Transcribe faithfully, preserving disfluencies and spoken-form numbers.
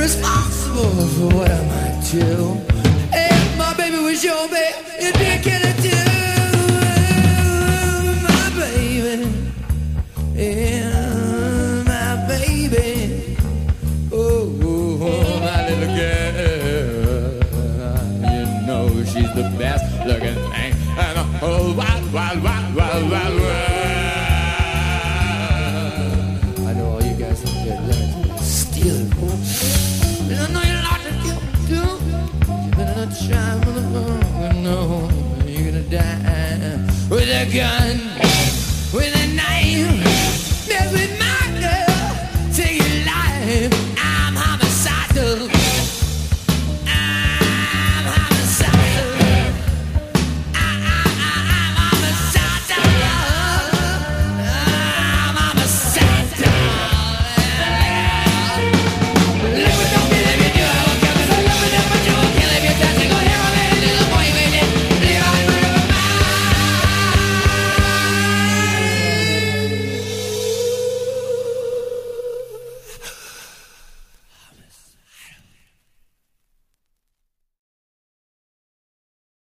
responsible for what I might do. If my baby was your baby, it'd be a killer too. My baby, yeah, my baby. Oh, my little girl, you know she's the best looking thing in the whole wide, wide, wide, wide, wide world. I know all you guys out there learn to steal it. And I know you're not to get it too. You better not try, motherfucker. No, you're gonna die with a gun, with a knife. Mess with my girl, take your life.